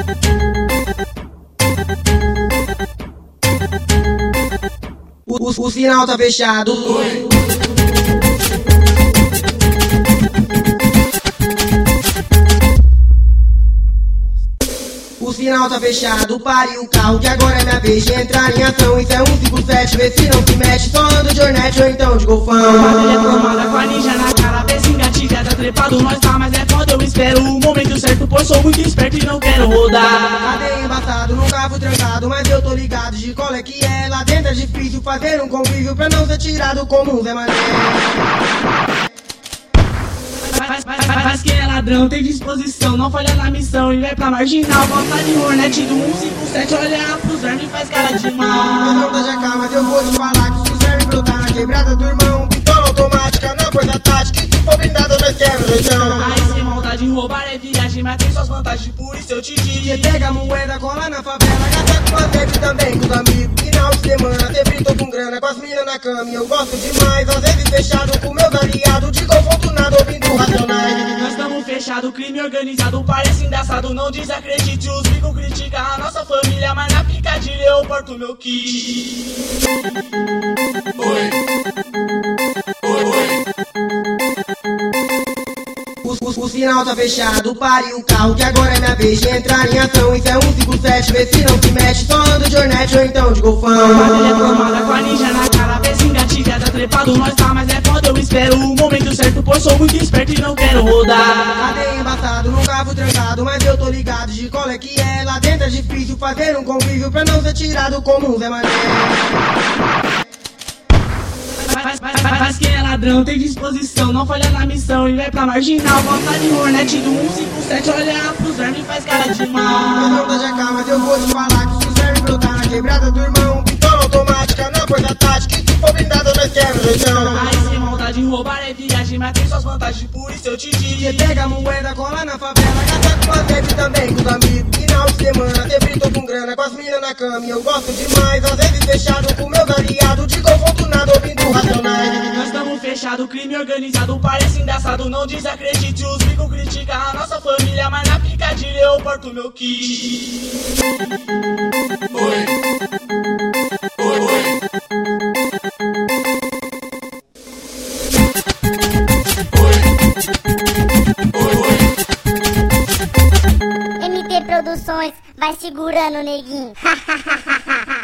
O sinal tá fechado. O sinal tá fechado, pare o carro que agora é minha vez de entrar em ação. Isso é 157, vê se não se mexe, só ando de Hornet ou então de Golfão. Quadrilha formada com a ninja na cara, vê se engatilha, tá trepado, nós tá, mas é foda, eu espero o momento certo, pois sou muito esperto e não quero rodar. Cadê embaçado, nunca fui trancado, mas eu tô ligado de qual é que é. Lá dentro é difícil fazer um convívio pra não ser tirado como um Zé Mané. Faz que é ladrão, tem disposição, não falha na missão e vai pra marginal. Volta de Hornet do 157, olha pros vermes, faz cara de mal. Não tá de cá, mas eu vou te falar que se os vermes brotar na quebrada do irmão, pistola automática na porta tática, e se for blindado nós quebra o doidão. Aí sem maldade roubar é viagem, mas tem suas vantagens, por isso eu te digo. Você pega a moeda, cola na favela, gasta com a sempre também com os amigos. Final de semana, sempre tô com grana, com as minas na cama e eu gosto demais. Às vezes fechado com meus aliados, de conforto nada, ouvindo Racionais. Nós estamos fechados, crime organizado, parece engraçado, não desacredite. Os bicos criticam a nossa família, mas na picadilha eu porto meu kit. O sinal tá fechado, pare o carro que agora é minha vez de entrar em ação. Isso é 157, vê se não se mexe, só ando de Hornet ou então de Golfão. Quadrilha formada com a ninja na cara, vê se engatilha, tá trepado, nós tá, mas é foda, eu espero o momento certo, pois sou muito esperto e não quero rodar. Cadê embaçado, nunca fui trancado, mas eu tô ligado de qual é que é. Lá dentro é difícil fazer um convívio pra não ser tirado como um Zé Mané. Faz que é ladrão, tem disposição, não falha na missão e vai pra marginal. Volta de Hornet do 157, olha pros vermes, faz cara de mal. Não tá de cá, mas eu vou te falar que se os vermes brotar na quebrada do irmão, pistola automática na porta tática, e se for blindado nós quebra o doidão. Aí sem maldade roubar é viagem, mas tem suas vantagens, por isso eu te digo. Você pega a moeda, cola na favela, gasta com a sempre também com os amigos. Final de semana, sempre tô com grana, com as minas na cama e eu gosto demais. Às vezes fechado com meus aliados, de conforto nada, ouvindo Racionais. Nós estamos fechados, crime organizado, parece engraçado, não desacredite. Os bicos criticam a nossa família, mas na picadilha eu porto meu kit. MT Produções, vai segurando, neguinho.